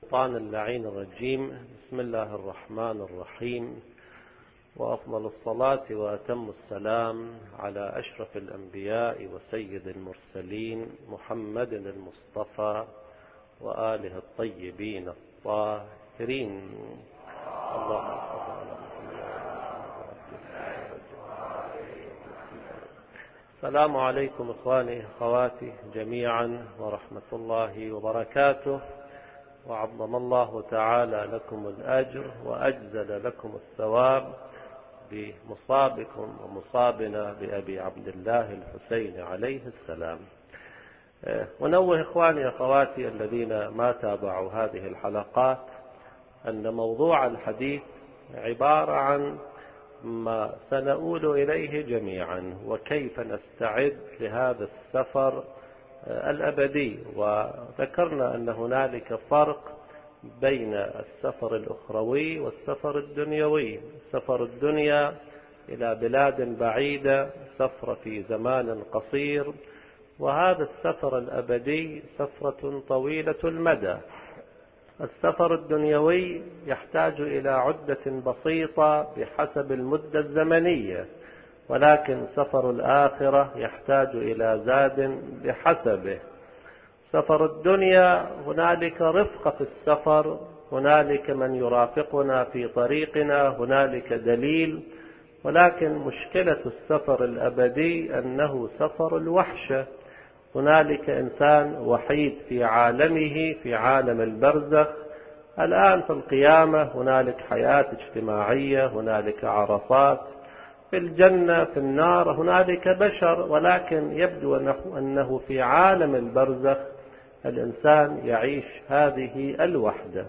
الشيطان اللعين الرجيم. بسم الله الرحمن الرحيم، وأفضل الصلاة وأتم السلام على أشرف الأنبياء وسيد المرسلين محمد المصطفى وآله الطيبين الطاهرين. اللهم صل على السلام عليكم إخواني أخواتي جميعا ورحمة الله وبركاته، وعظم الله تعالى لكم الأجر وأجزل لكم الثواب بمصابكم ومصابنا بأبي عبد الله الحسين عليه السلام. ونوه إخواني أخواتي الذين ما تابعوا هذه الحلقات أن موضوع الحديث عبارة عن ما سنؤول إليه جميعا، وكيف نستعد لهذا السفر الأبدي. وذكرنا أن هنالك فرق بين السفر الأخروي والسفر الدنيوي. سفر الدنيا إلى بلاد بعيدة سفر في زمان قصير، وهذا السفر الأبدي سفرة طويلة المدى. السفر الدنيوي يحتاج إلى عدة بسيطة بحسب المدة الزمنية، ولكن سفر الآخرة يحتاج إلى زاد بحسبه. سفر الدنيا هنالك رفقة في السفر، هنالك من يرافقنا في طريقنا، هنالك دليل. ولكن مشكلة السفر الأبدي أنه سفر الوحشة. هنالك إنسان وحيد في عالمه، في عالم البرزخ. الآن في القيامة هنالك حياة اجتماعية، هنالك عرصات. في الجنة في النار هنالك بشر، ولكن يبدو أنه في عالم البرزخ الإنسان يعيش هذه الوحدة.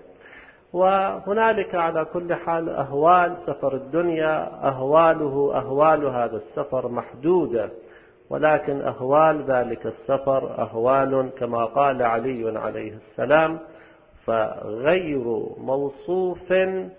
وهنالك على كل حال أهوال سفر الدنيا، أهوال هذا السفر محدودة، ولكن أهوال ذلك السفر أهوال كما قال علي عليه السلام: فغير موصوف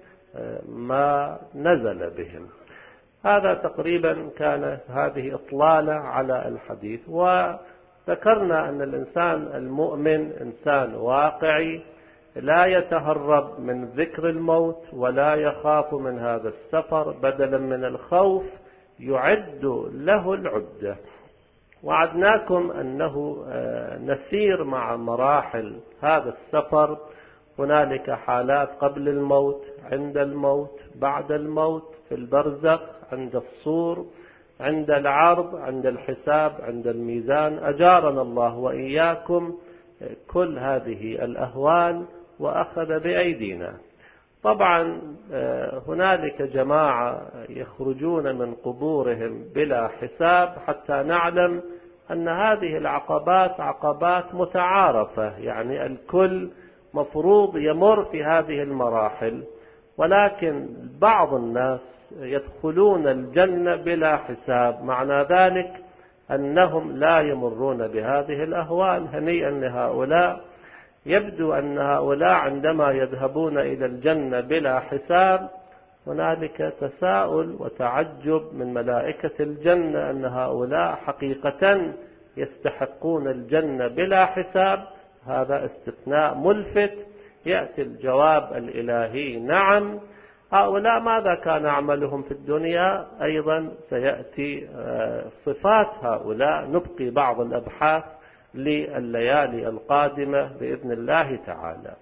ما نزل بهم. هذا تقريبا كان هذه إطلالة على الحديث. وذكرنا أن الإنسان المؤمن إنسان واقعي، لا يتهرب من ذكر الموت ولا يخاف من هذا السفر، بدلا من الخوف يعد له العدة. وعدناكم أنه نسير مع مراحل هذا السفر. هنالك حالات قبل الموت، عند الموت، بعد الموت، في البرزخ، عند الصور، عند العرض، عند الحساب، عند الميزان. أجارنا الله وإياكم كل هذه الأهوال وأخذ بأيدينا. طبعا هنالك جماعة يخرجون من قبورهم بلا حساب، حتى نعلم أن هذه العقبات عقبات متعارفة، يعني الكل مفروض يمر في هذه المراحل. ولكن بعض الناس يدخلون الجنة بلا حساب، معنى ذلك أنهم لا يمرون بهذه الأهوال. هنيئا لهؤلاء. يبدو أن هؤلاء عندما يذهبون إلى الجنة بلا حساب هنالك تساؤل وتعجب من ملائكة الجنة أن هؤلاء حقيقة يستحقون الجنة بلا حساب. هذا استثناء ملفت. يأتي الجواب الإلهي: نعم. هؤلاء ماذا كان عملهم في الدنيا؟ أيضا سيأتي صفات هؤلاء. نبقي بعض الأبحاث لليالي القادمة بإذن الله تعالى.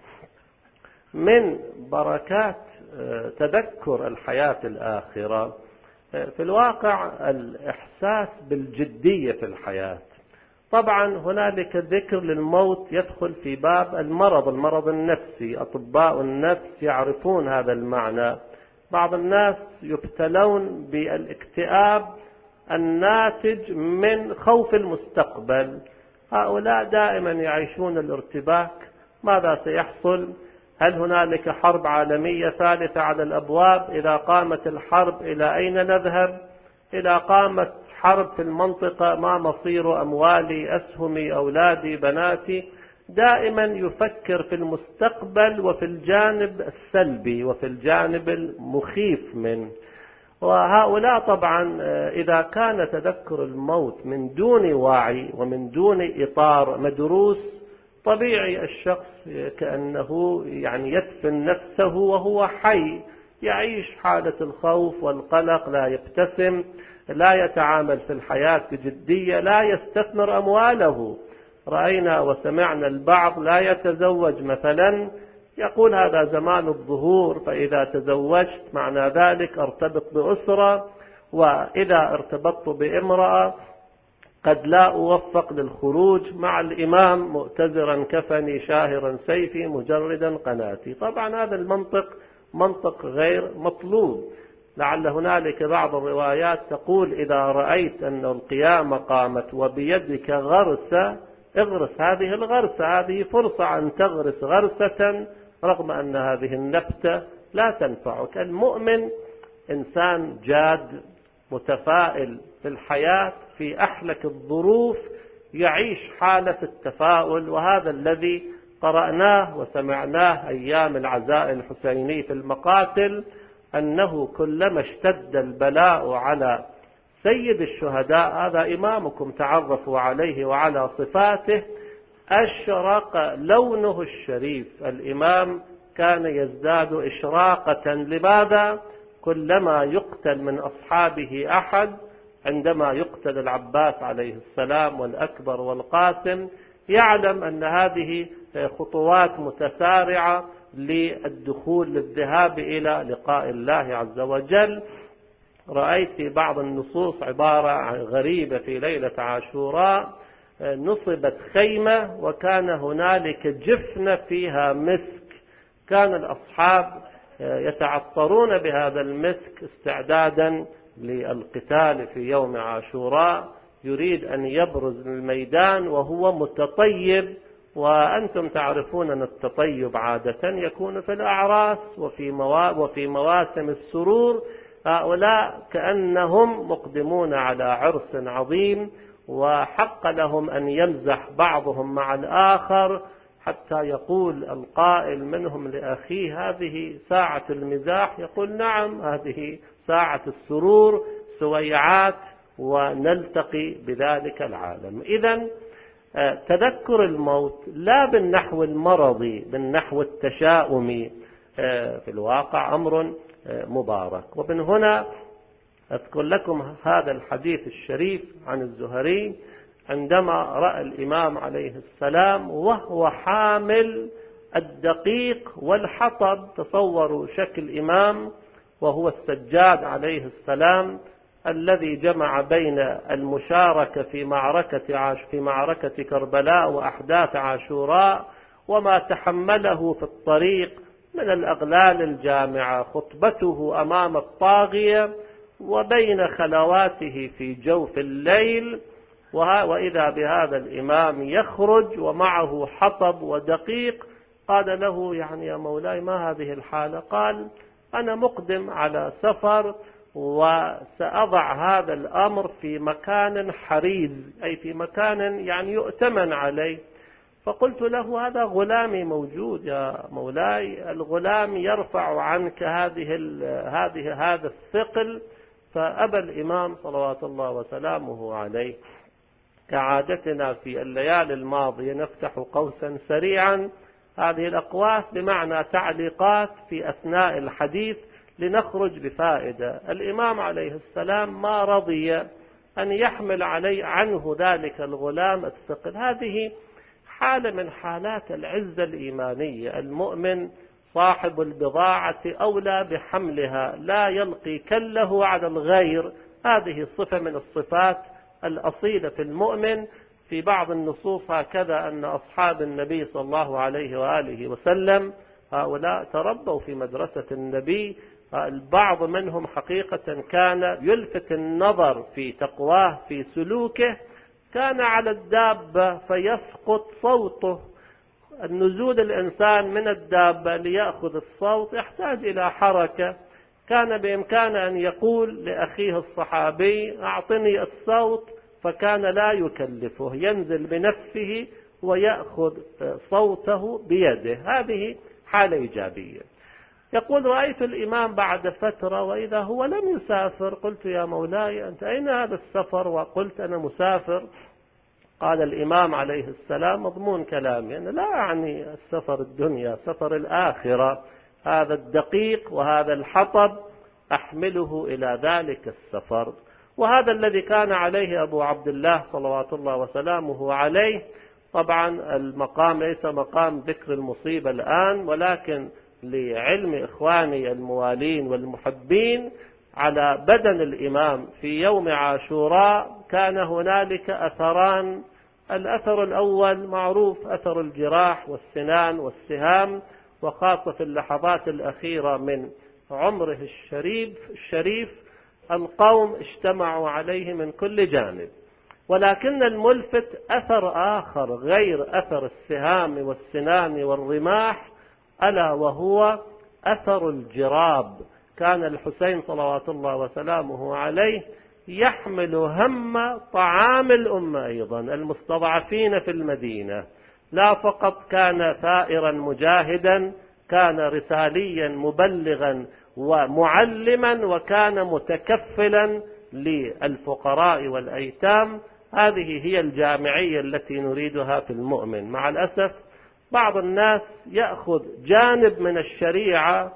من بركات تذكر الحياة الآخرة في الواقع الإحساس بالجدية في الحياة. طبعا هنالك ذكر للموت يدخل في باب المرض النفسي. أطباء النفس يعرفون هذا المعنى. بعض الناس يبتلون بالاكتئاب الناتج من خوف المستقبل. هؤلاء دائما يعيشون الارتباك. ماذا سيحصل؟ هل هنالك حرب عالمية ثالثة على الأبواب؟ إذا قامت الحرب إلى أين نذهب؟ إذا قامت حرب في المنطقة ما مصير أموالي، أسهمي، أولادي، بناتي؟ دائما يفكر في المستقبل وفي الجانب السلبي وفي الجانب المخيف منه. وهؤلاء طبعا إذا كان تذكر الموت من دون وعي ومن دون إطار مدروس طبيعي الشخص كأنه يعني يدفن نفسه وهو حي، يعيش حالة الخوف والقلق، لا يبتسم، لا يتعامل في الحياة بجدية، لا يستثمر أمواله. رأينا وسمعنا البعض لا يتزوج مثلا، يقول هذا زمان الظهور، فإذا تزوجت معنى ذلك ارتبط بأسرة، وإذا ارتبطت بامرأة قد لا أوفق للخروج مع الإمام مؤتزرا كفني شاهرا سيفي مجردا قناتي. طبعا هذا المنطق منطق غير مطلوب. لعل هنالك بعض الروايات تقول إذا رأيت أن القيامة قامت وبيدك غرسة اغرس هذه الغرسة، هذه فرصة أن تغرس غرسة رغم أن هذه النبتة لا تنفعك. المؤمن إنسان جاد متفائل في الحياة، في أحلك الظروف يعيش حالة التفاؤل، وهذا الذي قرأناه وسمعناه أيام العزاء الحسيني في المقاتل، أنه كلما اشتد البلاء على سيد الشهداء، هذا إمامكم تعرفوا عليه وعلى صفاته، أشرق لونه الشريف. الإمام كان يزداد إشراقة. لماذا؟ كلما يقتل من أصحابه أحد، عندما يقتل العباس عليه السلام والأكبر والقاسم، يعلم أن هذه خطوات متسارعة للذهاب إلى لقاء الله عز وجل. رأيت في بعض النصوص عبارة غريبة في ليلة عاشوراء، نصبت خيمة وكان هنالك جفنة فيها مسك، كان الأصحاب يتعطرون بهذا المسك استعدادا للقتال في يوم عاشوراء، يريد أن يبرز الميدان وهو متطيب. وأنتم تعرفون أن التطيب عادة يكون في الأعراس وفي مواسم السرور. هؤلاء كأنهم مقدمون على عرس عظيم، وحق لهم أن يمزح بعضهم مع الآخر، حتى يقول القائل منهم لأخيه هذه ساعة المزاح، يقول نعم هذه ساعة السرور، سويعات ونلتقي بذلك العالم. إذن تذكر الموت لا بالنحو المرضي، بالنحو التشاؤمي، في الواقع أمر مبارك. ومن هنا أذكر لكم هذا الحديث الشريف عن الزهري عندما رأى الإمام عليه السلام وهو حامل الدقيق والحطب. تصوروا شكل الإمام وهو السجاد عليه السلام الذي جمع بين المشاركة في معركة كربلاء وأحداث عاشوراء وما تحمله في الطريق من الأغلال الجامعة، خطبته أمام الطاغية، وبين خلواته في جوف الليل، وإذا بهذا الإمام يخرج ومعه حطب ودقيق. قال له يعني يا مولاي ما هذه الحالة؟ قال أنا مقدم على سفر وسأضع هذا الأمر في مكان حريز، أي في مكان يعني يؤتمن عليه. فقلت له هذا غلامي موجود يا مولاي، الغلام يرفع عنك هذا الثقل. فأبى الإمام صلوات الله وسلامه عليه. كعادتنا في الليالي الماضية نفتح قوسا سريعا، هذه الأقواس بمعنى تعليقات في أثناء الحديث لنخرج بفائدة. الإمام عليه السلام ما رضي أن يحمل عنه ذلك الغلام الثقل. هذه حالة من حالات العزة الإيمانية. المؤمن صاحب البضاعة أولى بحملها، لا يلقي كله على الغير. هذه صفة من الصفات الأصيلة في المؤمن. في بعض النصوص هكذا أن أصحاب النبي صلى الله عليه وآله وسلم هؤلاء تربوا في مدرسة النبي. البعض منهم حقيقة كان يلفت النظر في تقواه في سلوكه. كان على الدابة فيسقط صوته. النزول الإنسان من الدابة ليأخذ الصوت يحتاج إلى حركة. كان بإمكانه أن يقول لأخيه الصحابي أعطني الصوت، فكان لا يكلفه، ينزل بنفسه ويأخذ صوته بيده. هذه حالة إيجابية. يقول رأيت الإمام بعد فترة وإذا هو لم يسافر. قلت يا مولاي أنت أين هذا السفر؟ وقلت أنا مسافر. قال الإمام عليه السلام مضمون كلامي أنا لا أعني السفر الدنيا، سفر الآخرة، هذا الدقيق وهذا الحطب أحمله إلى ذلك السفر. وهذا الذي كان عليه أبو عبد الله صلوات الله وسلامه عليه. طبعا المقام ليس مقام ذكر المصيبة الآن، ولكن لعلم إخواني الموالين والمحبين على بدن الإمام في يوم عاشوراء كان هنالك أثران. الأثر الأول معروف، أثر الجراح والسنان والسهام، وخاصة في اللحظات الأخيرة من عمره الشريف القوم اجتمعوا عليه من كل جانب. ولكن الملفت أثر آخر غير أثر السهام والسنان والرماح، ألا وهو أثر الجراب. كان الحسين صلوات الله وسلامه عليه يحمل هم طعام الأمة أيضا المستضعفين في المدينة. لا فقط كان ثائرا مجاهدا، كان رساليا مبلغا ومعلما، وكان متكفلا للفقراء والأيتام. هذه هي الجامعية التي نريدها في المؤمن. مع الأسف بعض الناس يأخذ جانب من الشريعة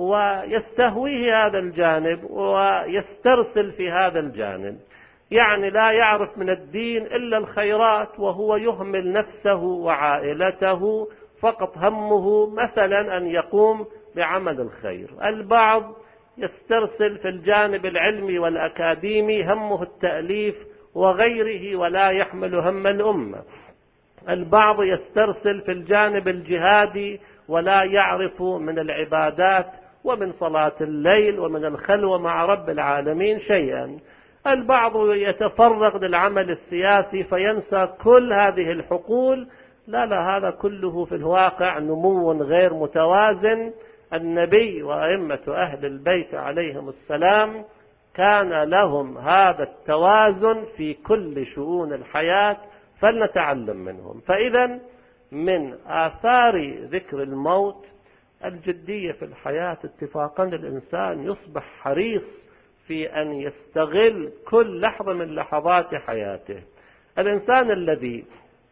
ويستهويه هذا الجانب ويسترسل في هذا الجانب، يعني لا يعرف من الدين إلا الخيرات، وهو يهمل نفسه وعائلته، فقط همه مثلا أن يقوم بعمل الخير. البعض يسترسل في الجانب العلمي والأكاديمي، همه التأليف وغيره ولا يحمل هم الأمة. البعض يسترسل في الجانب الجهادي ولا يعرف من العبادات ومن صلاة الليل ومن الخلوة مع رب العالمين شيئا. البعض يتفرغ للعمل السياسي فينسى كل هذه الحقول. لا، هذا كله في الواقع نمو غير متوازن. النبي وأئمة أهل البيت عليهم السلام كان لهم هذا التوازن في كل شؤون الحياة، فلنتعلم منهم. فإذا من آثار ذكر الموت الجدية في الحياة اتفاقا الإنسان يصبح حريص في أن يستغل كل لحظة من لحظات حياته. الإنسان الذي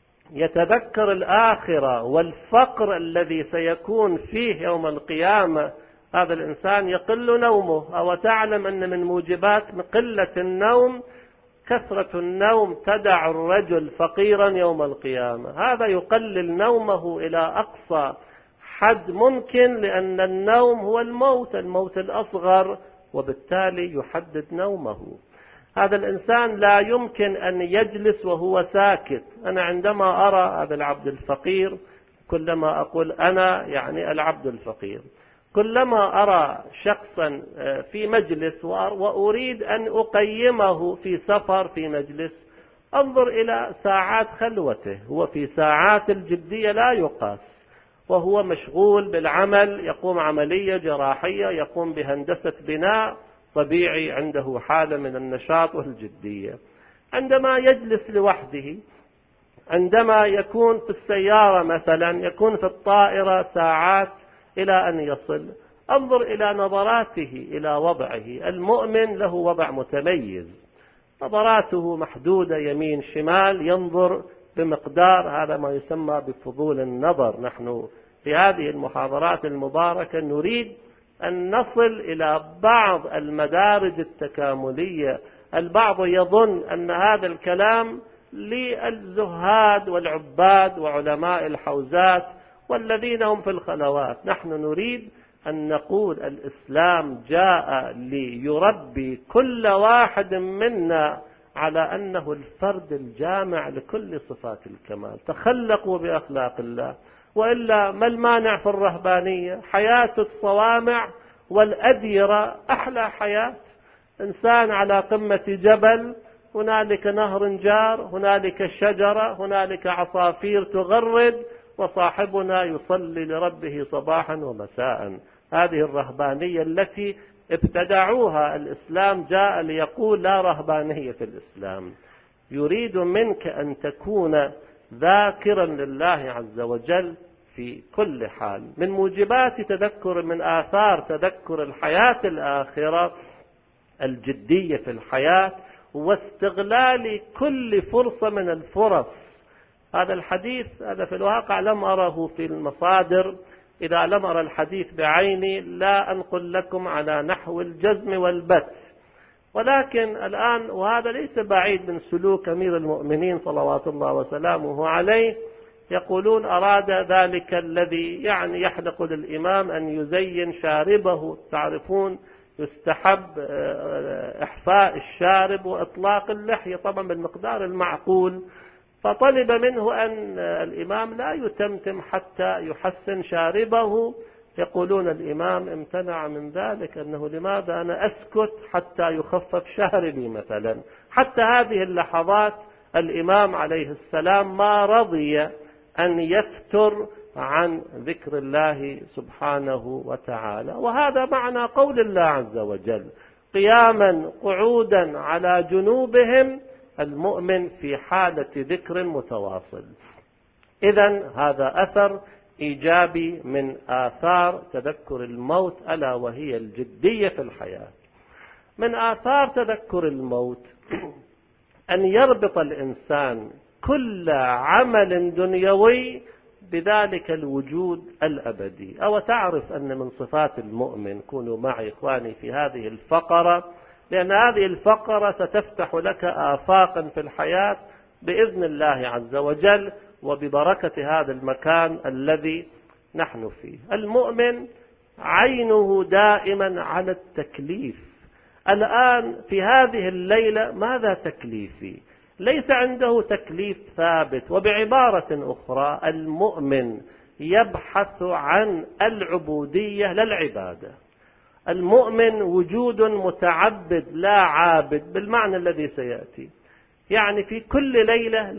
يتذكر الآخرة والفقر الذي سيكون فيه يوم القيامة، هذا الإنسان يقل نومه. أو تعلم أن من موجبات قلة النوم كثرة النوم تدع الرجل فقيرا يوم القيامة. هذا يقلل نومه إلى أقصى حد ممكن، لأن النوم هو الموت الأصغر، وبالتالي يحدد نومه. هذا الإنسان لا يمكن أن يجلس وهو ساكت. أنا عندما أرى هذا العبد الفقير، كلما أقول أنا يعني العبد الفقير، كلما أرى شخصا في مجلس وأريد أن أقيمه في سفر في مجلس، أنظر إلى ساعات خلوته. هو في ساعات الجدية لا يقاس، وهو مشغول بالعمل، يقوم عملية جراحية، يقوم بهندسة بناء، طبيعي عنده حالة من النشاط والجدية. عندما يجلس لوحده، عندما يكون في السيارة مثلا، يكون في الطائرة ساعات إلى أن يصل، انظر إلى نظراته إلى وضعه. المؤمن له وضع متميز، نظراته محدودة يمين شمال، ينظر بمقدار، هذا ما يسمى بفضول النظر. نحن في هذه المحاضرات المباركة نريد أن نصل إلى بعض المدارج التكاملية. البعض يظن أن هذا الكلام للزهاد والعباد وعلماء الحوزات والذين هم في الخلوات. نحن نريد أن نقول الإسلام جاء ليربي كل واحد منا على أنه الفرد الجامع لكل صفات الكمال. تخلقوا بأخلاق الله، وإلا ما المانع في الرهبانية؟ حياة الصوامع والأديرة أحلى حياة. إنسان على قمة جبل، هنالك نهر جار، هنالك شجرة، هنالك عصافير تغرد، وصاحبنا يصلي لربه صباحا ومساء. هذه الرهبانية التي ابتدعوها. الإسلام جاء ليقول لا رهبانية في الإسلام. يريد منك أن تكون ذاكرا لله عز وجل في كل حال. من موجبات تذكر، من آثار تذكر الحياة الآخرة الجدية في الحياة، واستغلال كل فرصة من الفرص. هذا الحديث هذا في الواقع لم أره في المصادر، إذا لم أرى الحديث بعيني لا أنقل لكم على نحو الجزم والبت، ولكن الآن وهذا ليس بعيد من سلوك أمير المؤمنين صلوات الله وسلامه عليه، يقولون أراد ذلك الذي يعني يحلق للإمام أن يزين شاربه، تعرفون يستحب إحفاء الشارب وإطلاق اللحية طبعا بالمقدار المعقول، فطلب منه أن الإمام لا يتمتم حتى يحسن شاربه. يقولون الإمام امتنع من ذلك، أنه لماذا أنا أسكت حتى يخفف شاربي مثلا. حتى هذه اللحظات الإمام عليه السلام ما رضي أن يفتر عن ذكر الله سبحانه وتعالى. وهذا معنى قول الله عز وجل: قياما قعودا على جنوبهم، المؤمن في حالة ذكر متواصل. إذن هذا أثر إيجابي من آثار تذكر الموت، ألا وهي الجدية في الحياة. من آثار تذكر الموت أن يربط الإنسان كل عمل دنيوي بذلك الوجود الأبدي. أو تعرف أن من صفات المؤمن، كونوا معي إخواني في هذه الفقرة، لأن هذه الفقرة ستفتح لك آفاقا في الحياة بإذن الله عز وجل وببركة هذا المكان الذي نحن فيه. المؤمن عينه دائما على التكليف. الآن في هذه الليلة ماذا تكليفي؟ ليس عنده تكليف ثابت. وبعبارة أخرى المؤمن يبحث عن العبودية للعبادة. المؤمن وجود متعبد لا عابد بالمعنى الذي سيأتي. يعني في كل ليلة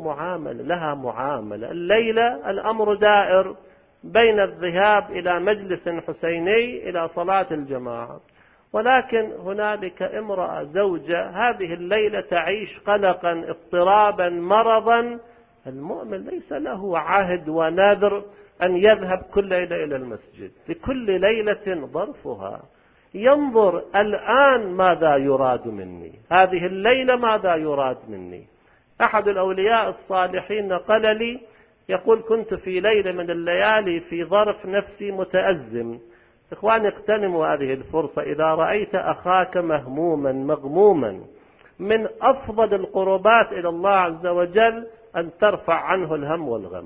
لها معاملة. الليلة الأمر دائر بين الذهاب إلى مجلس حسيني إلى صلاة الجماعة، ولكن هنالك امرأة زوجة هذه الليلة تعيش قلقا اضطرابا مرضا. المؤمن ليس له عهد ونذر أن يذهب كل ليلة إلى المسجد، لكل ليلة ظرفها. ينظر الآن ماذا يراد مني، هذه الليلة ماذا يراد مني. أحد الأولياء الصالحين قال لي، يقول: كنت في ليلة من الليالي في ظرف نفسي متأزم. إخواني اغتنموا هذه الفرصة. إذا رأيت أخاك مهموما مغموما، من أفضل القربات إلى الله عز وجل أن ترفع عنه الهم والغم.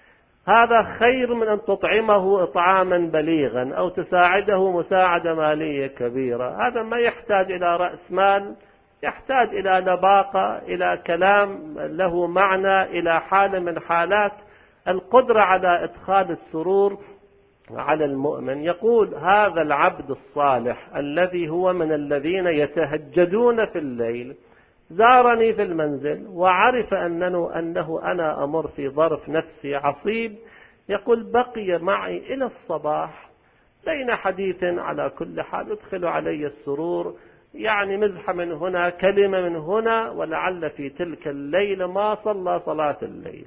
هذا خير من أن تطعمه إطعاما بليغا أو تساعده مساعدة مالية كبيرة. هذا ما يحتاج إلى رأس مال، يحتاج إلى لباقة، إلى كلام له معنى، إلى حالة من حالات القدرة على إدخال السرور على المؤمن. يقول: هذا العبد الصالح الذي هو من الذين يتهجدون في الليل زارني في المنزل وعرف أنه أنا أمر في ظرف نفسي عصيب. يقول: بقي معي إلى الصباح بين حديث على كل حال يدخل علي السرور، يعني مزحة من هنا، كلمة من هنا، ولعل في تلك الليلة ما صلى صلاة الليل.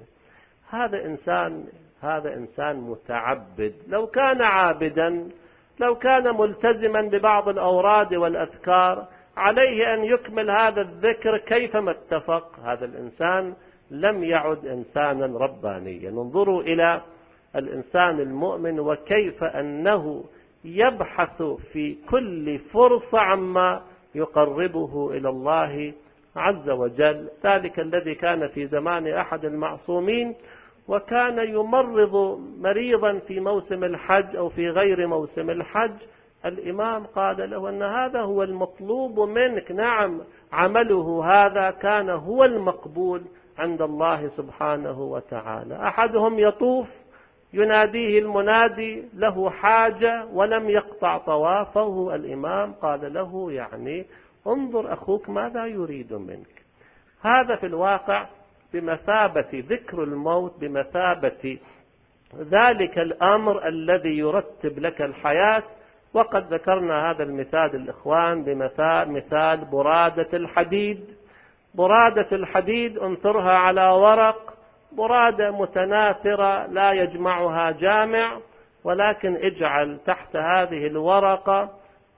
هذا إنسان متعبد. لو كان عابدا، لو كان ملتزما ببعض الأوراد والأذكار، عليه أن يكمل هذا الذكر كيفما اتفق. هذا الإنسان لم يعد إنسانا ربانيا. انظروا إلى الإنسان المؤمن وكيف أنه يبحث في كل فرصة عما يقربه إلى الله عز وجل. ذلك الذي كان في زمان أحد المعصومين وكان يمرض مريضا في موسم الحج أو في غير موسم الحج، الإمام قال له أن هذا هو المطلوب منك. نعم، عمله هذا كان هو المقبول عند الله سبحانه وتعالى. أحدهم يطوف يناديه المنادي له حاجة ولم يقطع طوافه. الإمام قال له: يعني انظر أخوك ماذا يريد منك. هذا في الواقع بمثابة ذكر الموت، بمثابة ذلك الأمر الذي يرتب لك الحياة. وقد ذكرنا هذا المثال الإخوان بمثال برادة الحديد. برادة الحديد انثرها على ورق، برادة متناثرة لا يجمعها جامع، ولكن اجعل تحت هذه الورقة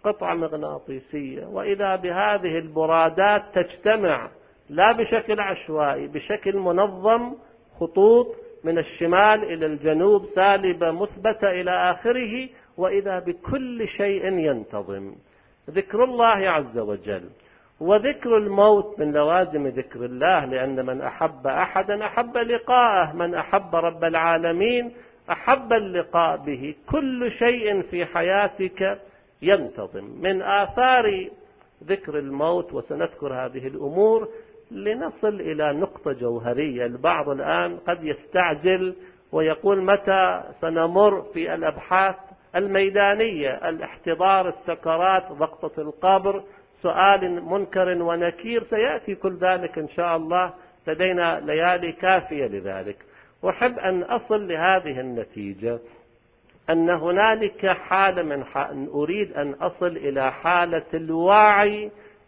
قطعة مغناطيسية، وإذا بهذه البرادات تجتمع لا بشكل عشوائي، بشكل منظم، خطوط من الشمال إلى الجنوب، سالبة مثبتة إلى آخره، وإذا بكل شيء ينتظم. ذكر الله عز وجل وذكر الموت من لوازم ذكر الله، لأن من أحب أحدا أحب لقاءه، من أحب رب العالمين أحب اللقاء به. كل شيء في حياتك ينتظم. من آثار ذكر الموت، وسنذكر هذه الأمور لنصل إلى نقطة جوهرية. البعض الآن قد يستعجل ويقول متى سنمر في الأبحاث الميدانية، الاحتضار، السكرات، ضغطة القبر، سؤال منكر ونكير، سيأتي كل ذلك إن شاء الله، لدينا ليالي كافية لذلك. أحب أن أصل لهذه النتيجة، أن هنالك حالة أريد أن أصل إلى حالة الوعي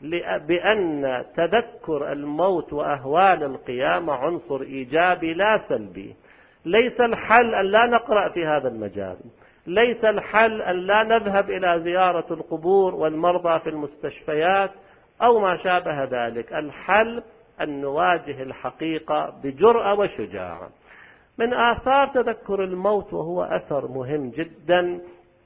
بأن تذكر الموت وأهوال القيامة عنصر إيجابي لا سلبي. ليس الحل أن لا نقرأ في هذا المجال، ليس الحل أن لا نذهب إلى زيارة القبور والمرضى في المستشفيات أو ما شابه ذلك. الحل أن نواجه الحقيقة بجرأة وشجاعة. من آثار تذكر الموت، وهو أثر مهم جدا،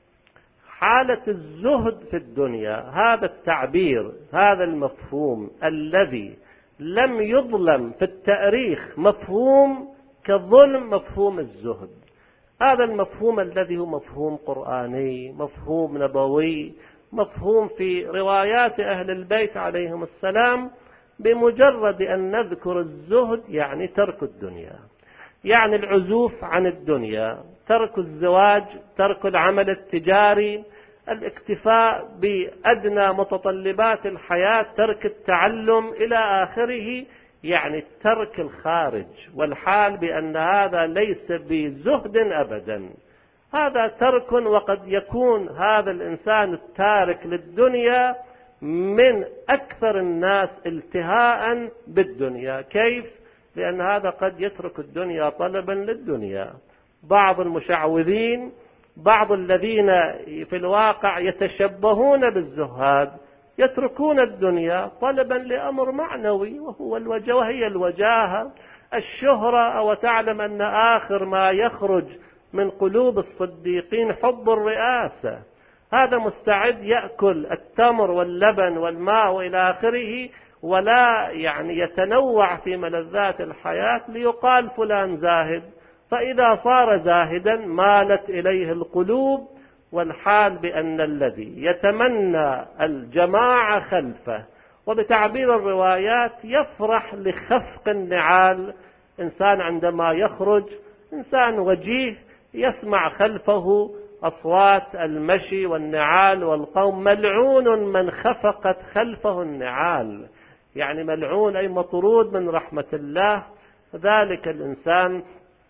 حالة الزهد في الدنيا. هذا التعبير، هذا المفهوم الذي لم يظلم في التاريخ مفهوم كظلم مفهوم الزهد. هذا المفهوم الذي هو مفهوم قرآني، مفهوم نبوي، مفهوم في روايات أهل البيت عليهم السلام. بمجرد أن نذكر الزهد يعني ترك الدنيا، يعني العزوف عن الدنيا، ترك الزواج، ترك العمل التجاري، الاكتفاء بأدنى متطلبات الحياة، ترك التعلم إلى آخره، يعني ترك الخارج. والحال بأن هذا ليس بزهد أبدا، هذا ترك. وقد يكون هذا الإنسان التارك للدنيا من أكثر الناس التهاء بالدنيا. كيف؟ لأن هذا قد يترك الدنيا طلبا للدنيا. بعض المشعوذين، بعض الذين في الواقع يتشبهون بالزهاد، يتركون الدنيا طلبا لأمر معنوي، وهي الوجاهة، الشهرة. أو تعلم أن آخر ما يخرج من قلوب الصديقين حب الرئاسة. هذا مستعد يأكل التمر واللبن والماء وإلى آخره، ولا يعني يتنوع في ملذات الحياة ليقال فلان زاهد. فإذا صار زاهدا مالت إليه القلوب. والحال بأن الذي يتمنى الجماعة خلفه، وبتعبير الروايات يفرح لخفق النعال. إنسان عندما يخرج، إنسان وجيه، يسمع خلفه أصوات المشي والنعال والقوم. ملعون من خفقت خلفه النعال، يعني ملعون أي مطرود من رحمة الله. ذلك الإنسان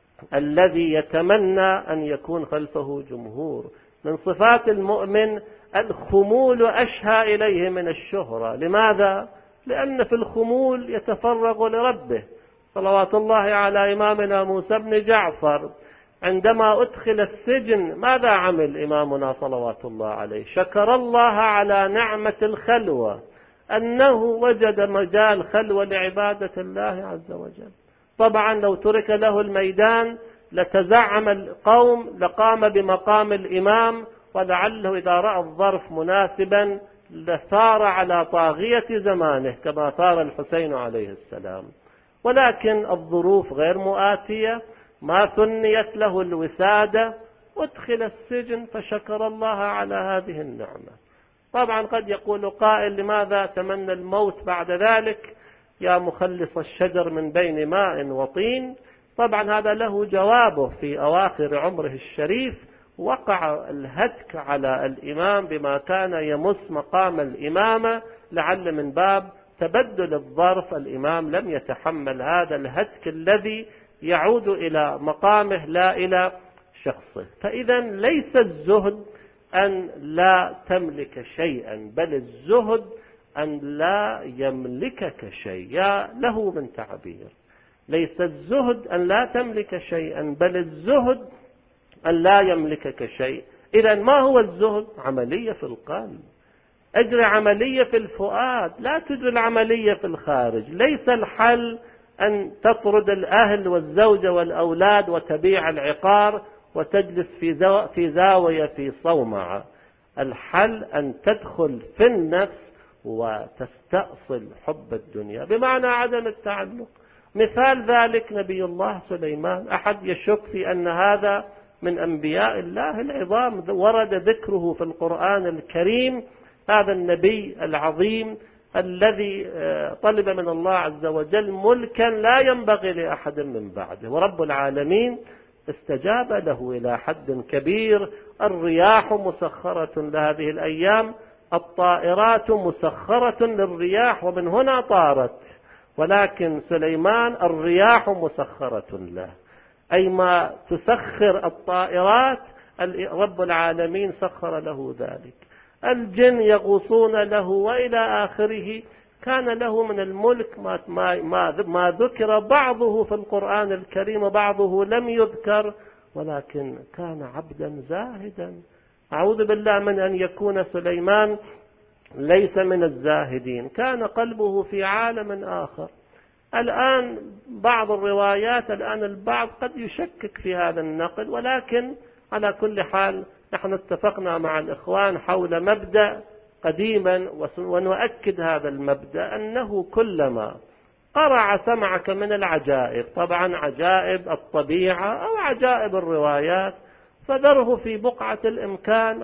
الذي يتمنى أن يكون خلفه جمهور. من صفات المؤمن الخمول أشهى إليه من الشهرة. لماذا؟ لأن في الخمول يتفرغ لربه. صلوات الله على إمامنا موسى بن جعفر، عندما أدخل السجن ماذا عمل إمامنا صلوات الله عليه؟ شكر الله على نعمة الخلوة، أنه وجد مجال خلوة لعبادة الله عز وجل. طبعا لو ترك له الميدان لتزعم القوم، لقام بمقام الإمام، ولعله إذا رأى الظرف مناسبا لثار على طاغية زمانه كما ثار الحسين عليه السلام. ولكن الظروف غير مؤاتية، ما ثنيت له الوسادة، أدخل السجن فشكر الله على هذه النعمة. طبعا قد يقول قائل لماذا تمنى الموت بعد ذلك يا مخلص الشجر من بين ماء وطين؟ طبعا هذا له جوابه. في أواخر عمره الشريف وقع الهتك على الإمام بما كان يمس مقام الإمامة، لعل من باب تبدل الظرف الإمام لم يتحمل هذا الهتك الذي يعود إلى مقامه لا إلى شخصه. فإذا ليس الزهد أن لا تملك شيئا، بل الزهد أن لا يملكك شيء. يا له من تعبير، ليس الزهد أن لا تملك شيئا، بل الزهد أن لا يملكك شيء. إذا ما هو الزهد؟ عملية في القلب. أجري عملية في الفؤاد، لا تجري العملية في الخارج. ليس الحل أن تطرد الأهل والزوجة والأولاد وتبيع العقار وتجلس في زاوية في صومعة. الحل أن تدخل في النفس وتستأصل حب الدنيا بمعنى عدم التعلق. مثال ذلك نبي الله سليمان. أحد يشك في أن هذا من أنبياء الله العظام، ورد ذكره في القرآن الكريم. هذا النبي العظيم الذي طلب من الله عز وجل ملكا لا ينبغي لأحد من بعده، ورب العالمين استجاب له إلى حد كبير. الرياح مسخرة لهذه الأيام، الطائرات مسخرة للرياح ومن هنا طارت، ولكن سليمان الرياح مسخرة له، أي ما تسخر الطائرات رب العالمين سخر له ذلك. الجن يغوصون له وإلى آخره. كان له من الملك ما ذكر بعضه في القرآن الكريم وبعضه لم يذكر، ولكن كان عبدا زاهدا. أعوذ بالله من أن يكون سليمان ليس من الزاهدين، كان قلبه في عالم آخر. الآن بعض الروايات، الآن البعض قد يشكك في هذا النقل، ولكن على كل حال نحن اتفقنا مع الإخوان حول مبدأ قديما ونؤكد هذا المبدأ، أنه كلما قرع سمعك من العجائب، طبعا عجائب الطبيعة أو عجائب الروايات، فذره في بقعة الإمكان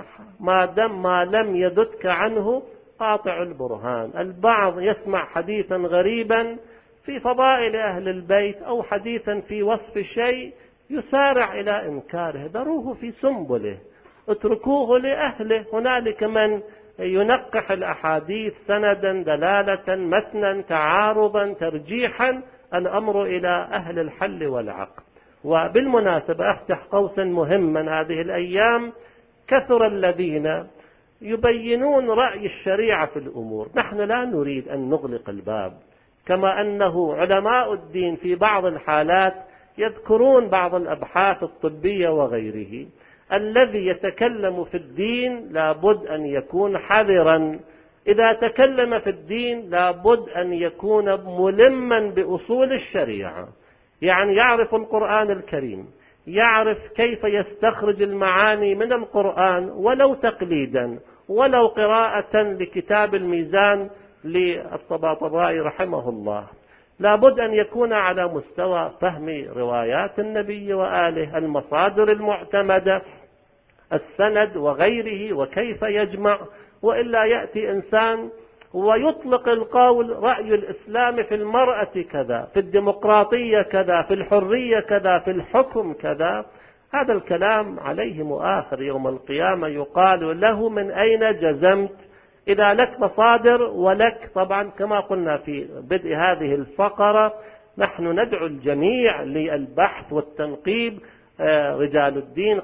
ما لم يدك عنه قاطع البرهان. البعض يسمع حديثا غريبا في فضائل أهل البيت أو حديثا في وصف شيء يسارع إلى إنكاره. ذروه في سنبله، اتركوه لأهله. هنالك من ينقح الأحاديث سندا دلالة متنا تعارضا ترجيحا، الأمر إلى أهل الحل والعقل. وبالمناسبة أفتح قوسا مهما، هذه الأيام كثر الذين يبينون رأي الشريعة في الأمور. نحن لا نريد أن نغلق الباب، كما أنه علماء الدين في بعض الحالات يذكرون بعض الأبحاث الطبية وغيره. الذي يتكلم في الدين لابد أن يكون حذرا. إذا تكلم في الدين لابد أن يكون ملما بأصول الشريعة، يعني يعرف القرآن الكريم، يعرف كيف يستخرج المعاني من القرآن ولو تقليدا ولو قراءة لكتاب الميزان للطباطبائي رحمه الله. لابد أن يكون على مستوى فهم روايات النبي وآله، المصادر المعتمدة، السند وغيره، وكيف يجمع. وإلا يأتي إنسان ويطلق القول رأي الإسلام في المرأة كذا، في الديمقراطية كذا، في الحرية كذا، في الحكم كذا. هذا الكلام عليه مؤاخر يوم القيامة، يقال له من أين جزمت؟ إذا لك مصادر ولك، طبعا كما قلنا في بدء هذه الفقرة نحن ندعو الجميع للبحث والتنقيب. رجل الدين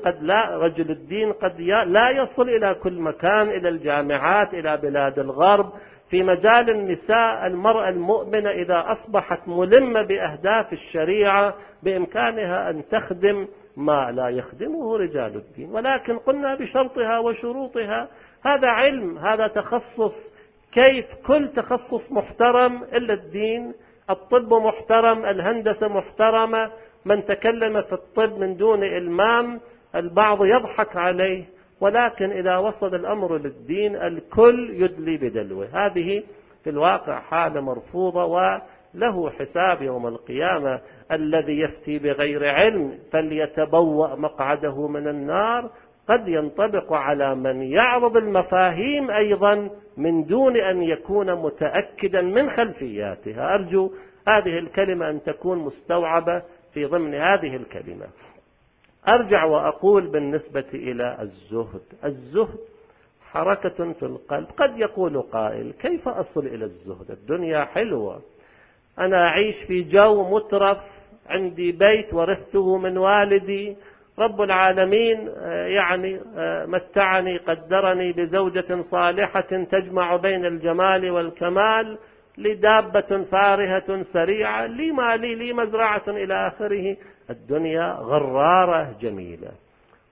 قد لا يصل إلى كل مكان، إلى الجامعات، إلى بلاد الغرب. في مجال النساء، المرأة المؤمنة إذا أصبحت ملمة بأهداف الشريعة بإمكانها أن تخدم ما لا يخدمه رجال الدين، ولكن قلنا بشرطها وشروطها. هذا علم، هذا تخصص. كيف كل تخصص محترم إلا الدين؟ الطب محترم، الهندسة محترمة. من تكلم في الطب من دون إلمام البعض يضحك عليه، ولكن إذا وصل الأمر للدين الكل يدلي بدلوه. هذه في الواقع حالة مرفوضة، وله حساب يوم القيامة. الذي يفتي بغير علم فليتبوأ مقعده من النار. قد ينطبق على من يعرض المفاهيم أيضا من دون أن يكون متأكدا من خلفياتها. أرجو هذه الكلمة أن تكون مستوعبة في ضمن هذه الكلمة. أرجع وأقول بالنسبة إلى الزهد حركة في القلب. قد يقول قائل كيف أصل إلى الزهد؟ الدنيا حلوة، أنا أعيش في جو مترف، عندي بيت ورثته من والدي، رب العالمين يعني متعني، قدرني بزوجة صالحة تجمع بين الجمال والكمال، لدابة فارهة سريعة، لي مالي، لي مزرعة إلى آخره. الدنيا غرارة جميلة،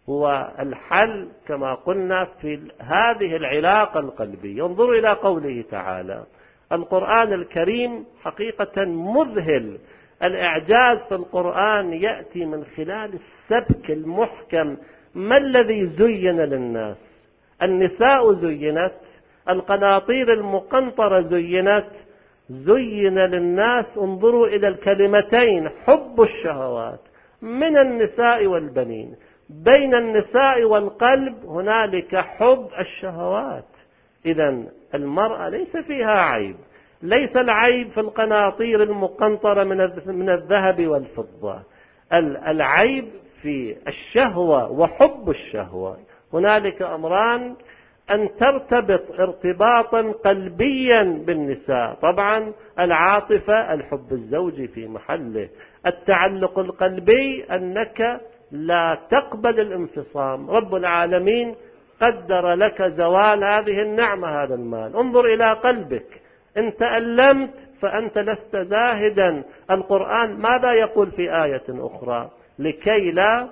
هو الحل كما قلنا في هذه العلاقة القلبية. انظروا إلى قوله تعالى. القرآن الكريم حقيقة مذهل. الإعجاز في القرآن يأتي من خلال السبك المحكم. ما الذي زين للناس؟ النساء زينت، القناطير المقنطرة زينت، زين للناس. انظروا إلى الكلمتين: حب الشهوات من النساء والبنين. بين النساء والقلب هنالك حب الشهوات. إذن المرأة ليس فيها عيب. ليس العيب في القناطير المقنطرة من الذهب والفضة. العيب في الشهوة وحب الشهوة. هنالك أمران: أن ترتبط ارتباطا قلبيا بالنساء، طبعا العاطفة الحب الزوجي في محله، التعلق القلبي أنك لا تقبل الانفصام. رب العالمين قدر لك زوال هذه النعمة، هذا المال. انظر إلى قلبك، إن تألمت فأنت لست زاهدا. القرآن ماذا يقول في آية أخرى؟ لكي لا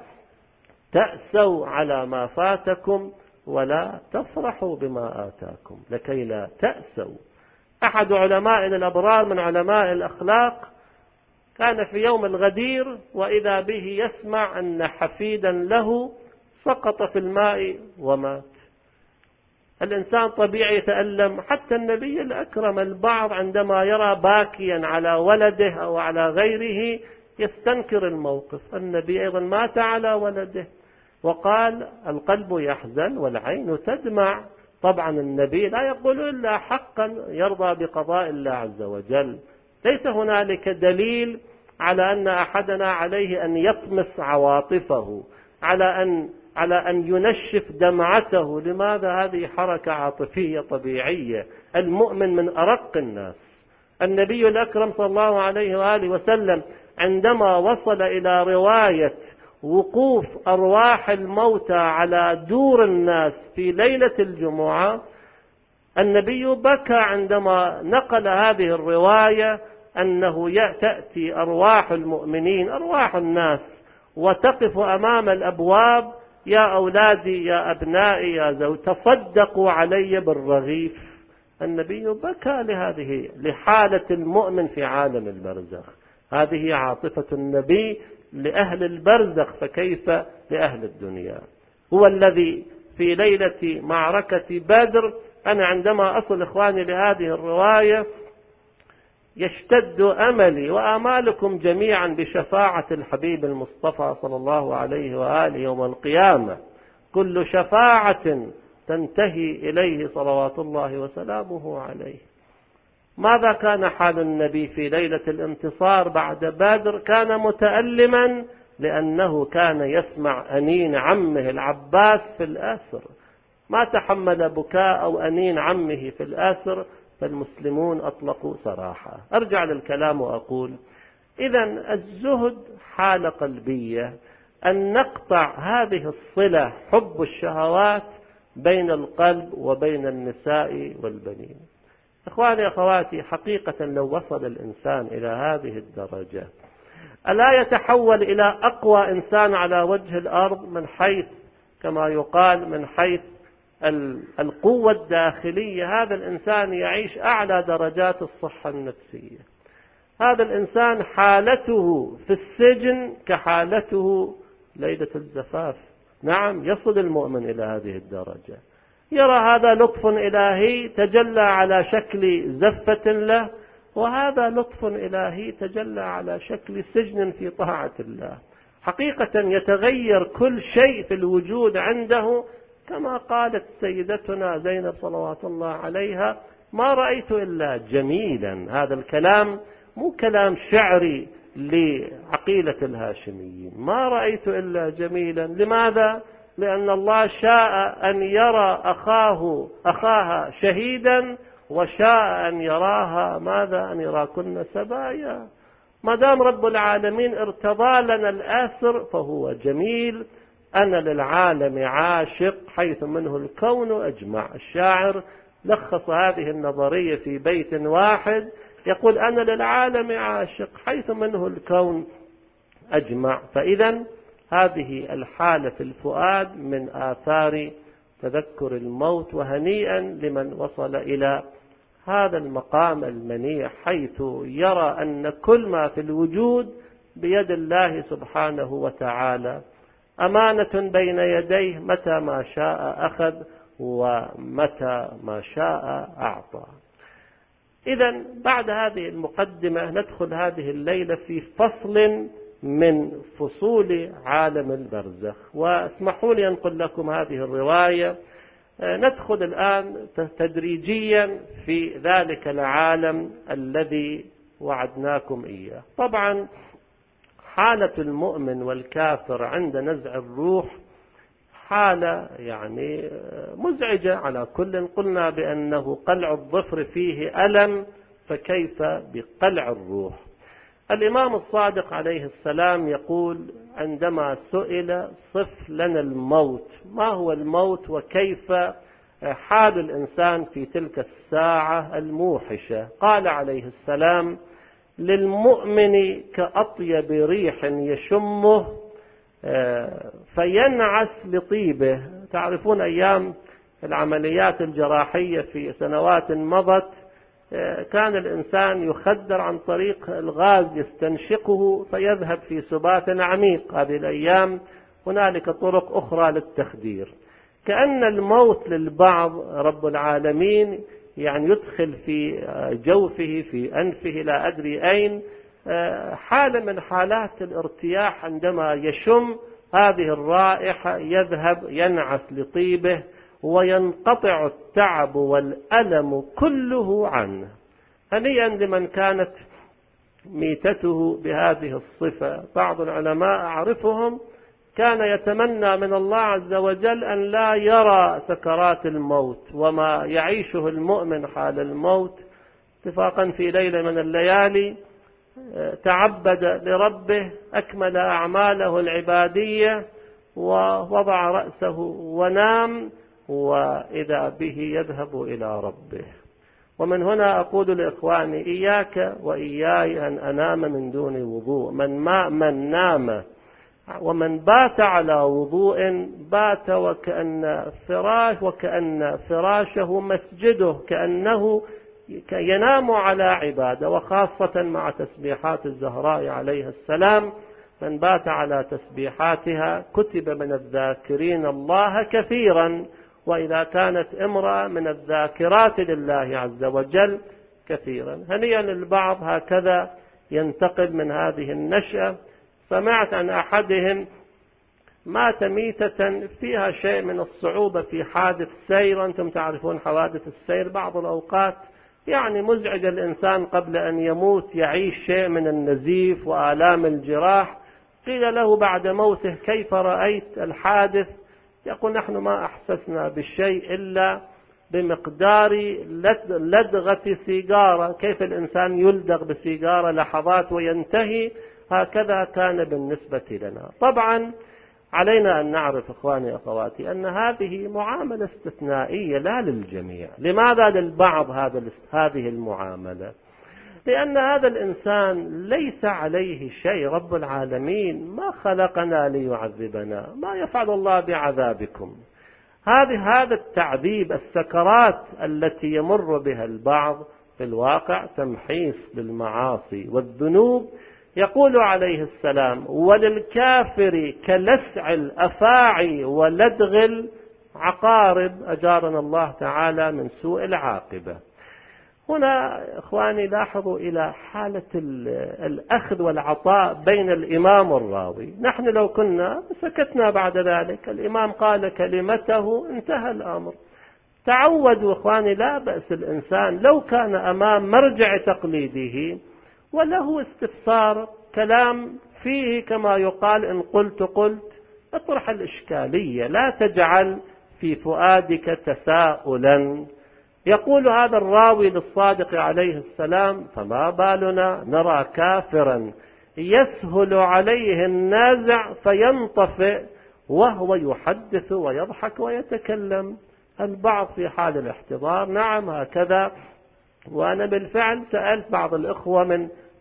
تأسوا على ما فاتكم ولا تفرحوا بما آتاكم. لكي لا تأسوا. أحد علمائنا الأبرار من علماء الأخلاق كان في يوم الغدير وإذا به يسمع أن حفيدا له سقط في الماء ومات. الإنسان طبيعي يتألم. حتى النبي الأكرم البعض عندما يرى باكيا على ولده أو على غيره يستنكر الموقف. النبي أيضا مات على ولده وقال: القلب يحزن والعين تدمع. طبعا النبي لا يقول إلا حقا يرضى بقضاء الله عز وجل. ليس هنالك دليل على أن أحدنا عليه أن يطمس عواطفه، على أن ينشف دمعته. لماذا؟ هذه حركة عاطفية طبيعية. المؤمن من أرق الناس. النبي الأكرم صلى الله عليه وآله وسلم عندما وصل إلى رواية وقوف أرواح الموتى على دور الناس في ليلة الجمعة، النبي بكى عندما نقل هذه الرواية أنه تأتي أرواح المؤمنين، أرواح الناس، وتقف أمام الأبواب: يا أولادي، يا أبنائي، يا زوج، تصدقوا علي بالرغيف. النبي بكى لحالة المؤمن في عالم البرزخ. هذه عاطفة النبي لأهل البرزخ، فكيف لأهل الدنيا؟ هو الذي في ليلة معركة بدر، أنا عندما أصل إخواني لهذه الرواية يشتد أملي وآمالكم جميعا بشفاعة الحبيب المصطفى صلى الله عليه وآله يوم القيامة. كل شفاعة تنتهي إليه صلوات الله وسلامه عليه. ماذا كان حال النبي في ليلة الانتصار بعد بدر؟ كان متألما لأنه كان يسمع أنين عمه العباس في الأسر. ما تحمل بكاء أو أنين عمه في الأسر، فالمسلمون أطلقوا سراحة. أرجع للكلام وأقول: إذن الزهد حالة قلبية، أن نقطع هذه الصلة، حب الشهوات، بين القلب وبين النساء والبنين. إخواني أخواتي، حقيقة لو وصل الإنسان إلى هذه الدرجة ألا يتحول إلى أقوى إنسان على وجه الأرض، من حيث كما يقال من حيث القوة الداخلية. هذا الإنسان يعيش أعلى درجات الصحة النفسية. هذا الإنسان حالته في السجن كحالته ليلة الزفاف. نعم، يصل المؤمن إلى هذه الدرجة. يرى هذا لطف إلهي تجلى على شكل زفة له، وهذا لطف إلهي تجلى على شكل سجن في طاعة الله. حقيقة يتغير كل شيء في الوجود عنده، كما قالت سيدتنا زينب صلوات الله عليها: ما رأيت إلا جميلا. هذا الكلام مو كلام شعري لعقيلة الهاشميين. ما رأيت إلا جميلا. لماذا؟ لأن الله شاء أن يرى أخاها شهيدا، وشاء أن يراها ماذا؟ أن يراكن سبايا. ما دام رب العالمين ارتضى لنا الآسر فهو جميل. أنا للعالم عاشق حيث منه الكون أجمع. الشاعر لخص هذه النظرية في بيت واحد، يقول: أنا للعالم عاشق حيث منه الكون أجمع. فإذا هذه الحالة في الفؤاد من آثار تذكر الموت، وهنيئا لمن وصل إلى هذا المقام المنيع حيث يرى أن كل ما في الوجود بيد الله سبحانه وتعالى، أمانة بين يديه، متى ما شاء أخذ ومتى ما شاء أعطى. إذن بعد هذه المقدمة ندخل هذه الليلة في فصل من فصول عالم البرزخ، واسمحوا لي أنقل لكم هذه الرواية. ندخل الآن تدريجيا في ذلك العالم الذي وعدناكم إياه. طبعا حالة المؤمن والكافر عند نزع الروح حالة يعني مزعجة على كل. قلنا بأنه قلع الظفر فيه ألم، فكيف بقلع الروح؟ الإمام الصادق عليه السلام يقول عندما سئل صف لنا الموت، ما هو الموت وكيف حال الإنسان في تلك الساعة الموحشة؟ قال عليه السلام: للمؤمن كأطيب ريح يشمه فينعس لطيبه. تعرفون أيام العمليات الجراحية في سنوات مضت كان الإنسان يخدر عن طريق الغاز يستنشقه فيذهب في سبات عميق. هذه الأيام هنالك طرق أخرى للتخدير. كأن الموت للبعض رب العالمين يعني يدخل في جوفه في أنفه لا أدري أين حالة من حالات الارتياح، عندما يشم هذه الرائحة يذهب ينعس لطيبه وينقطع التعب والألم كله عنه. هنيئا لمن كانت ميتته بهذه الصفة. بعض العلماء أعرفهم كان يتمنى من الله عز وجل أن لا يرى سكرات الموت وما يعيشه المؤمن حال الموت. اتفاقا في ليلة من الليالي تعبد لربه، أكمل أعماله العبادية ووضع رأسه ونام، وإذا به يذهب إلى ربه. ومن هنا أقول لإخواني إياك وإياي أن أنام من دون وضوء. من نام ومن بات على وضوء بات وكأن فراشه مسجده، كأنه ينام على عبادة. وخاصة مع تسبيحات الزهراء عليه السلام، من بات على تسبيحاتها كتب من الذاكرين الله كثيرا، وإذا كانت امرأة من الذاكرات لله عز وجل كثيرا. هنيئا للبعض هكذا ينتقل من هذه النشأة. سمعت عن أحدهم مات ميتة فيها شيء من الصعوبة في حادث سير. أنتم تعرفون حوادث السير بعض الأوقات يعني مزعج الإنسان قبل أن يموت، يعيش شيء من النزيف وآلام الجراح. قيل له بعد موته: كيف رأيت الحادث؟ يقول: نحن ما أحسسنا بالشيء إلا بمقدار لدغة سيجارة. كيف الإنسان يلدغ بسيجارة لحظات وينتهي، هكذا كان بالنسبة لنا. طبعا علينا أن نعرف إخواني أخواتي أن هذه معاملة استثنائية لا للجميع. لماذا للبعض هذه المعاملة؟ لأن هذا الإنسان ليس عليه شيء. رب العالمين ما خلقنا ليعذبنا، ما يفعل الله بعذابكم. هذا التعذيب، السكرات التي يمر بها البعض في الواقع تمحيص للمعاصي والذنوب. يقول عليه السلام: وللكافر كلسع الأفاعي ولدغ العقارب، أجارنا الله تعالى من سوء العاقبة. هنا إخواني لاحظوا إلى حالة الأخذ والعطاء بين الإمام والراوي. نحن لو كنا سكتنا بعد ذلك، الإمام قال كلمته انتهى الأمر. تعودوا إخواني، لا بأس الإنسان لو كان أمام مرجع تقليده وله استفسار كلام فيه كما يقال إن قلت اطرح الإشكالية، لا تجعل في فؤادك تساؤلا. يقول هذا الراوي للصادق عليه السلام: فما بالنا نرى كافرا يسهل عليه النازع فينطفئ وهو يحدث ويضحك ويتكلم. البعض في حال الاحتضار نعم هكذا. وأنا بالفعل سألت بعض الإخوة من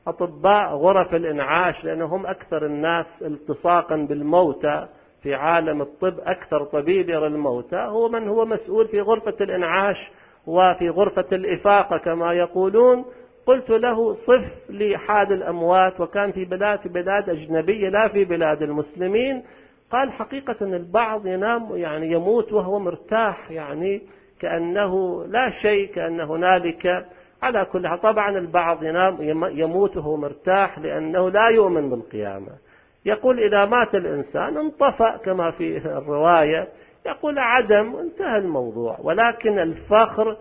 أطباء غرف الإنعاش، لأنهم أكثر الناس التصاقا بالموتى في عالم الطب، أكثر طبيب يرى الموتى هو من هو مسؤول في غرفة الإنعاش وفي غرفة الإفاقة كما يقولون. قلت له صف لي حال الأموات، وكان في بلاد أجنبية لا في بلاد المسلمين. قال حقيقة البعض ينام يعني يموت وهو مرتاح، يعني كأنه لا شيء، كأن هنالك على كل حال. طبعا البعض يموت وهو مرتاح لأنه لا يؤمن بالقيامة. يقول إذا مات الإنسان انطفأ كما في الرواية، يقول عدم، انتهى الموضوع. ولكن الفخر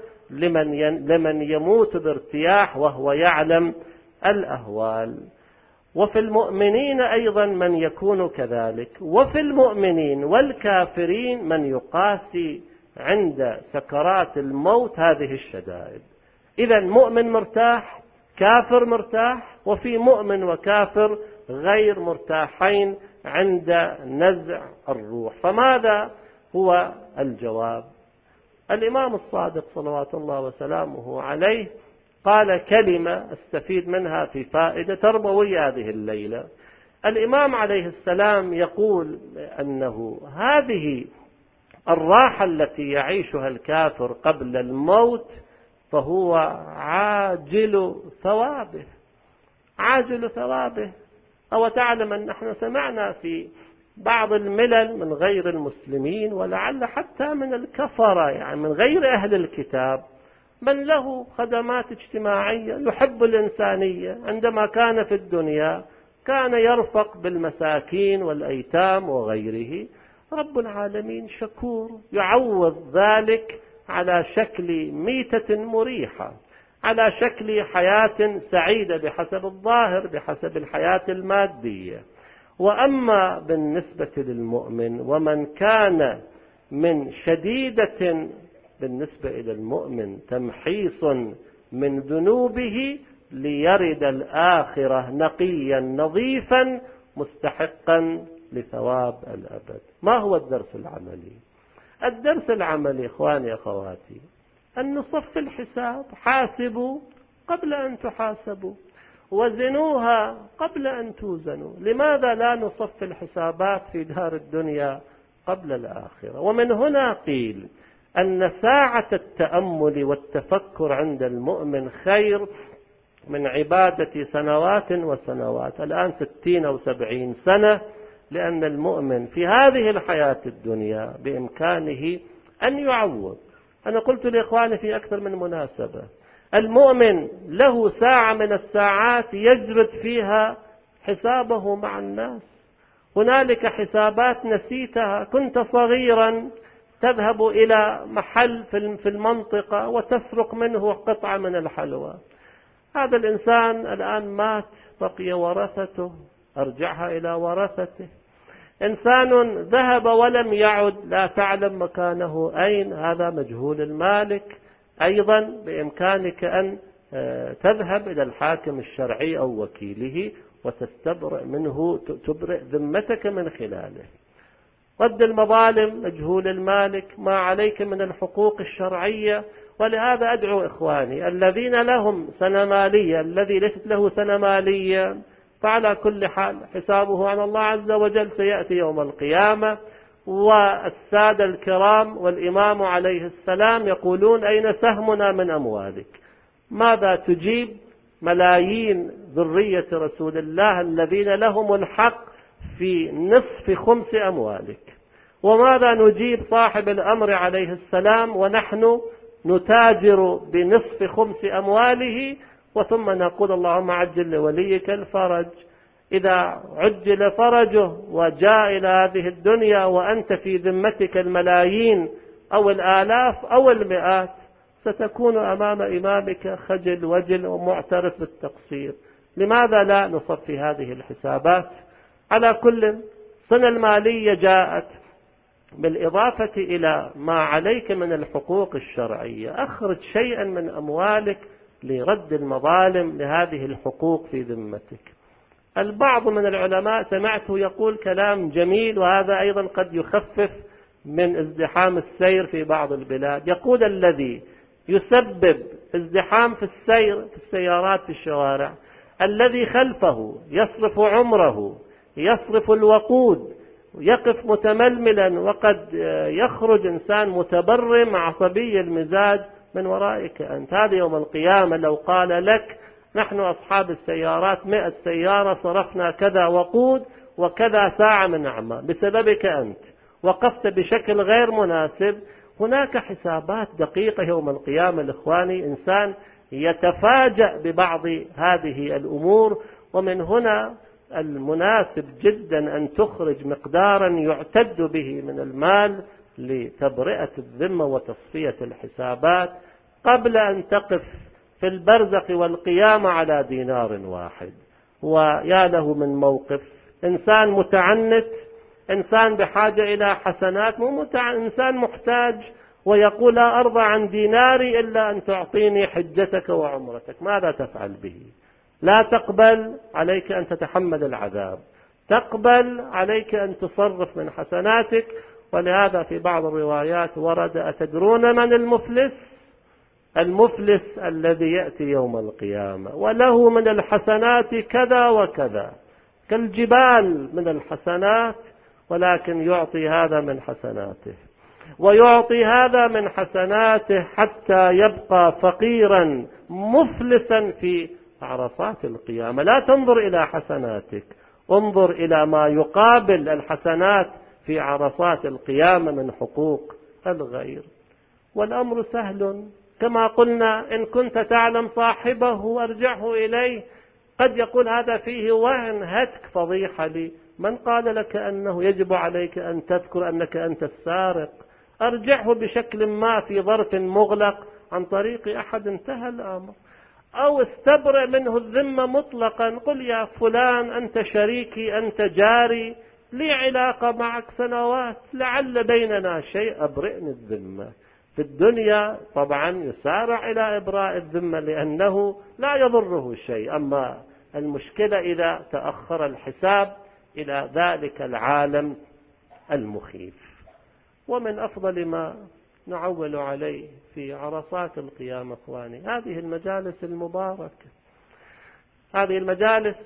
لمن يموت بارتياح وهو يعلم الأهوال. وفي المؤمنين أيضا من يكون كذلك، وفي المؤمنين والكافرين من يقاسي عند سكرات الموت هذه الشدائد. إذا مؤمن مرتاح، كافر مرتاح، وفي مؤمن وكافر غير مرتاحين عند نزع الروح. فماذا هو الجواب؟ الإمام الصادق صلوات الله وسلامه عليه قال كلمة استفيد منها في فائدة تربوية هذه الليلة. الإمام عليه السلام يقول أنه هذه الراحة التي يعيشها الكافر قبل الموت فهو عاجل ثوابه، عاجل ثوابه. أو تعلم أن نحن سمعنا في بعض الملل من غير المسلمين، ولعل حتى من الكفرة، يعني من غير أهل الكتاب، من له خدمات اجتماعية يحب الإنسانية، عندما كان في الدنيا كان يرفق بالمساكين والأيتام وغيره. رب العالمين شكور يعوض ذلك على شكل ميتة مريحة، على شكل حياة سعيدة بحسب الظاهر، بحسب الحياة المادية. وأما بالنسبة للمؤمن ومن كان من شديدة بالنسبة إلى المؤمن تمحيص من ذنوبه ليرد الآخرة نقيا نظيفا مستحقا لثواب الأبد. ما هو الدرس العملي؟ الدرس العملي إخواني أخواتي أن نصف الحساب، حاسبوا قبل أن تحاسبوا، وزنوها قبل أن توزنوا. لماذا لا نصف الحسابات في دار الدنيا قبل الآخرة؟ ومن هنا قيل أن ساعة التأمل والتفكر عند المؤمن خير من عبادة سنوات وسنوات، الآن 60 أو 70 سنة، لأن المؤمن في هذه الحياة الدنيا بإمكانه أن يعوض. أنا قلت لإخواني في أكثر من مناسبة، المؤمن له ساعة من الساعات يجرد فيها حسابه مع الناس. هنالك حسابات نسيتها، كنت صغيرا تذهب إلى محل في المنطقة وتسرق منه قطعة من الحلوى. هذا الإنسان الآن مات، بقي ورثته، أرجعها إلى ورثته. إنسان ذهب ولم يعد، لا تعلم مكانه أين، هذا مجهول المالك. أيضا بإمكانك أن تذهب إلى الحاكم الشرعي أو وكيله وتستبرئ منه، تبرئ ذمتك من خلاله. رد المظالم مجهول المالك، ما عليك من الحقوق الشرعية. ولهذا أدعو إخواني الذين لهم سنة مالية، الذي ليست له سنة مالية فعلى كل حال حسابه على الله عز وجل، سيأتي يوم القيامة. والسادة الكرام والإمام عليه السلام يقولون أين سهمنا من أموالك؟ ماذا تجيب ملايين ذرية رسول الله الذين لهم الحق في نصف خمس أموالك؟ وماذا نجيب صاحب الأمر عليه السلام ونحن نتاجر بنصف خمس أمواله، وثم نقول اللهم عجل لوليك الفرج؟ إذا عجل فرجه وجاء إلى هذه الدنيا وأنت في ذمتك الملايين أو الآلاف أو المئات، ستكون أمام إمامك خجل وجل ومعترف بالتقصير. لماذا لا نصفي هذه الحسابات؟ على كل سنة المالية جاءت، بالإضافة إلى ما عليك من الحقوق الشرعية، أخرج شيئا من أموالك لرد المظالم لهذه الحقوق في ذمتك. البعض من العلماء سمعته يقول كلام جميل، وهذا أيضا قد يخفف من ازدحام السير في بعض البلاد. يقول الذي يسبب ازدحام في السير في السيارات في الشوارع الذي خلفه يصرف عمره، يصرف الوقود، يقف متململا، وقد يخرج إنسان متبرم عصبي المزاج من ورائك أنت. هذا يوم القيامة لو قال لك نحن أصحاب السيارات 100 سيارة صرفنا كذا وقود وكذا ساعة من أعمال بسببك أنت، وقفت بشكل غير مناسب، هناك حسابات دقيقة يوم القيامة. الإخواني إنسان يتفاجأ ببعض هذه الأمور، ومن هنا المناسب جدا أن تخرج مقدارا يعتد به من المال لتبرئة الذمة وتصفية الحسابات قبل أن تقف في البرزخ والقيامة على دينار واحد. ويا له من موقف إنسان متعنت، إنسان بحاجة إلى حسنات، إنسان محتاج ويقول لا أرضى عن ديناري إلا أن تعطيني حجتك وعمرتك، ماذا تفعل به؟ لا تقبل، عليك أن تتحمل العذاب، تقبل عليك أن تصرف من حسناتك. ولهذا في بعض الروايات ورد أتدرون من المفلس؟ المفلس الذي يأتي يوم القيامة وله من الحسنات كذا وكذا كالجبال من الحسنات، ولكن يعطي هذا من حسناته ويعطي هذا من حسناته حتى يبقى فقيرا مفلسا في عرصات القيامة. لا تنظر إلى حسناتك، انظر إلى ما يقابل الحسنات في عرصات القيامة من حقوق الغير. والأمر سهل كما قلنا، إن كنت تعلم صاحبه أرجعه إليه. قد يقول هذا فيه وهن، هتك، فضيحة لي، من قال لك أنه يجب عليك أن تذكر أنك أنت السارق؟ أرجعه بشكل ما في ظرف مغلق عن طريق أحد، انتهى الأمر. أو استبرئ منه الذمة مطلقا، قل يا فلان أنت شريكي، أنت جاري، لي علاقة معك سنوات، لعل بيننا شيء، أبرئني الذمة. في الدنيا طبعا يسارع إلى إبراء الذمة لأنه لا يضره شيء، أما المشكلة إذا تأخر الحساب إلى ذلك العالم المخيف. ومن أفضل ما نعول عليه في عرصات القيامة إخواني هذه المجالس المباركة، هذه المجالس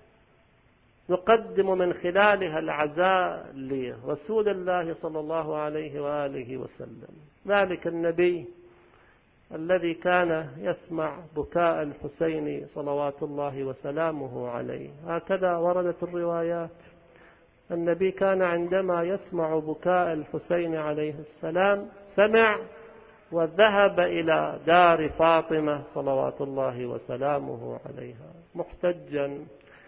نقدم من خلالها العزاء لرسول الله صلى الله عليه وآله وسلم، ذلك النبي الذي كان يسمع بكاء الحسين صلوات الله وسلامه عليه. هكذا وردت الروايات، النبي كان عندما يسمع بكاء الحسين عليه السلام سمع وذهب إلى دار فاطمة صلوات الله وسلامه عليها محتجا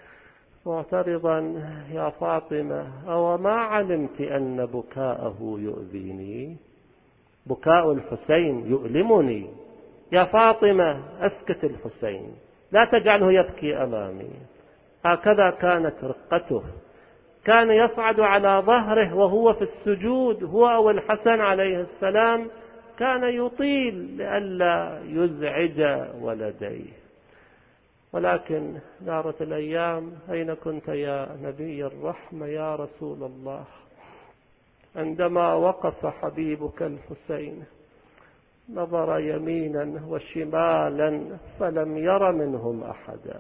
معترضا: يا فاطمة، أو ما علمت أن بكاءه يؤذيني؟ بكاء الحسين يؤلمني، يا فاطمة أسكت الحسين، لا تجعله يبكي أمامي. هكذا كانت رقته، كان يصعد على ظهره وهو في السجود، هو أو الحسن عليه السلام، كان يطيل لئلا يزعج ولديه. ولكن دارت الأيام، أين كنت يا نبي الرحمة يا رسول الله عندما وقف حبيبك الحسين؟ نظر يمينا وشمالا فلم ير منهم أحدا.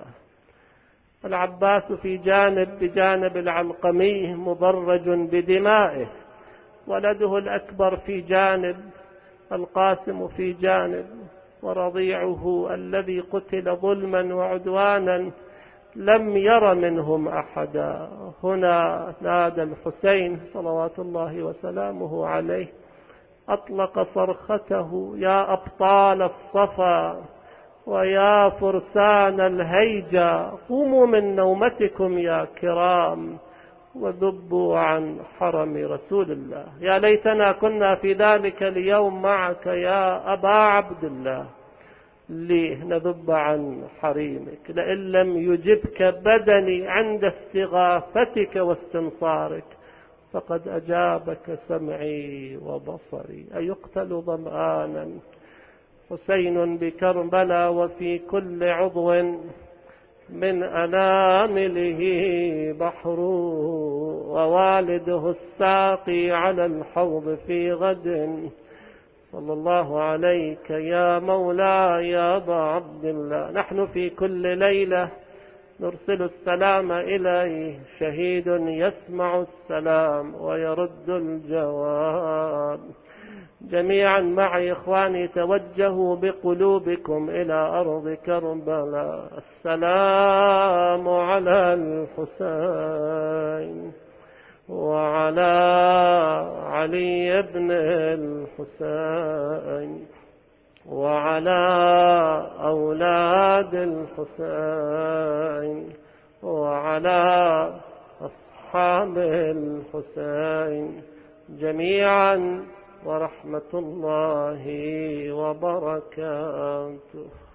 العباس في جانب بجانب العلقمي مضرج بدمائه، ولده الأكبر في جانب، القاسم في جانب، ورضيعه الذي قتل ظلما وعدوانا لم ير منهم أحدا. هنا نادى الحسين صلوات الله وسلامه عليه، أطلق صرخته: يا أبطال الصفا ويا فرسان الهيجة، قوموا من نومتكم يا كرام وذبوا عن حرم رسول الله. يا ليتنا كنا في ذلك اليوم معك يا أبا عبد الله، لنذب عن حريمك. لئن لم يجبك بدني عند استغاثتك واستنصارك فقد أجابك سمعي وبصري. أيقتل ظمآنا حسين بكربلاء وفي كل عضو من أنامله بحر، ووالده الساقي على الحوض في غد. صلى الله عليك يا مولاي يا أبا عبد الله. نحن في كل ليلة نرسل السلام إليه، شهيد يسمع السلام ويرد الجواب. جميعا معي إخواني توجهوا بقلوبكم إلى أرض كربلاء. السلام على الحسين وعلى علي بن الحسين وعلى أولاد الحسين وعلى أصحاب الحسين جميعا، ورحمة الله وبركاته.